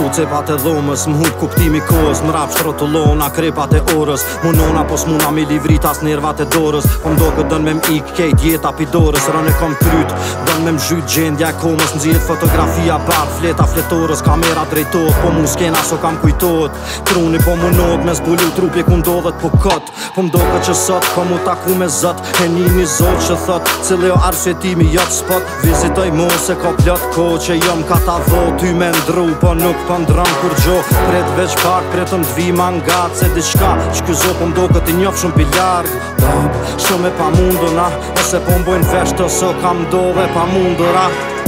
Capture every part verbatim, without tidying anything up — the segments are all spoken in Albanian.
cepat e dhomës, m'hup kuptimi kohës, m'rap shtrotullona kripat e orës, munona po s'muna mi livritas nervat e dorës, po m'do këtë dën me m'ik kejt jeta pidorës, rën e kom kryt, dën me m'zhyt gjendja e komës, n'zjet fotografia bar, fleta fletorës, kamera drejtot, po mu s'kena so kam kujtot, truni po munot me zbulu trupi ku ndodhet po kët, po m'do këtë që sot, ko mu taku me zët, e një një zot që thot, cili o arsjetimi jot spot, vizitoj mu se ko plot ko, që jom ka ta dho, ty me ndru, po nuk po ndron kur gjo, pret veç pak, pretëm t'vi mangat, se diçka, që këzo po m'do këtë i njof shumë pi larg, dab, shumë e pa munduna, ose po m'bojnë vesh të so kam do dhe pa mundura.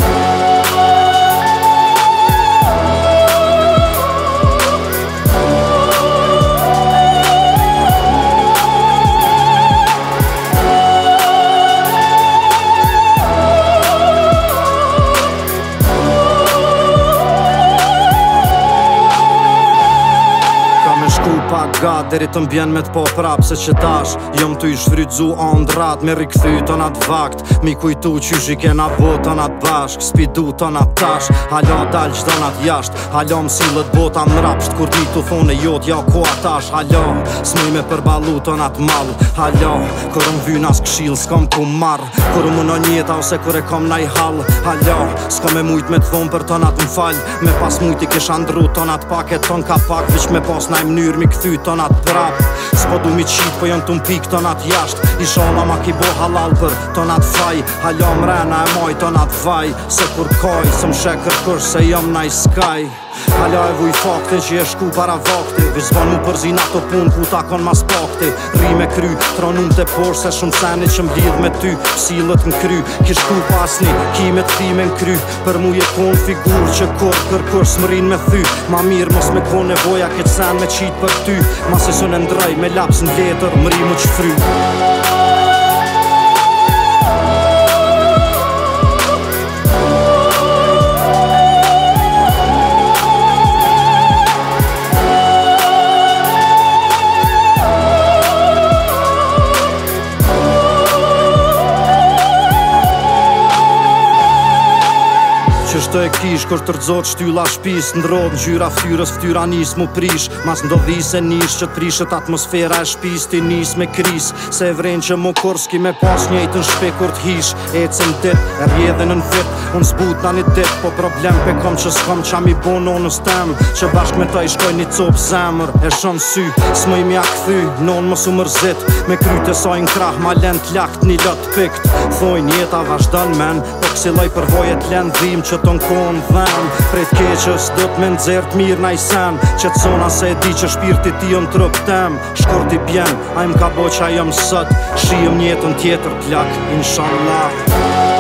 Gat, deri të mbjen me t'po prap se që tash jom t'u i shfrydzu ondrat me rikëthy tonat vakt, mi kujtu qysh i kena bo tonat bashk, spidu tonat tash, halo dal qdonat jasht, halo m'sillet bota m'rapsht, kur di t'u thone jot ja ko atash, halo s'muj me përbalu tonat mal, halo kur m'vyn as kshil s'kom ku marr, kur m'unon jeta ose kur e kom naj hall, halo s'kom e mujt me t'thon për tonat m'fall, me pas mujt i kish andru tonat paket ton ka pak, vish me pas naj mnyr mi kthy tonat prap, s'po du mi qit po jon t'u m'pik tonat jasht, ishala ma ki bo halal për tonat faj, halo mrena e moj tonat vaj, se kur kaj, se m'shek kërkush se jom naj skaj, halo e vuj faktin që je shku para vakti, vish zvan mu përzin ato pun ku ta kon mas pakti, ri me kry, tronum të por se shumë seni që m'lidh me ty, psillet m'kry, ki shku pasni, ki me t'thime n'kry, për mu je kon figur që kur kërkush s'mrin me thy, ma mirë mos me kon nevoja këtë sen me qit për ty, ma se sën e ndrej me laps n'letër, m'ri mu qfry. Qështo e kish, kur të rëzot shtylla shpis, ndrodh ngjyra ftyrës, ftyra nis mu prish, mas ndodhi se nish që t'prishet atmosfera e shpis, ti nis me kris, se e vren që mu kur s'ki me pas njejtën shpe kur t'hish, ecën dit, e rjedhen në fit, unë zbut na një dit, po problem pe kom që s'kom qa mi bo nonës tem, që bashk me ta i shkoj një cop zemër, e shon sy, s'mëj mja këthy, non mos u mërzit, me kryt e sajnë krah, ma len t'lakt një lot pikt, thojnë jeta vazhdan men, po kësiloj përvojet len dhim që ton kon dhem, prej t'keqës do t'me nxert mirë na i sen, që t'sona se e di që shpirti ti jom trup tem, shkurt i bjen, a im ka bo qa jom sot, shijëm njetën tjetër t'lak, inshallah.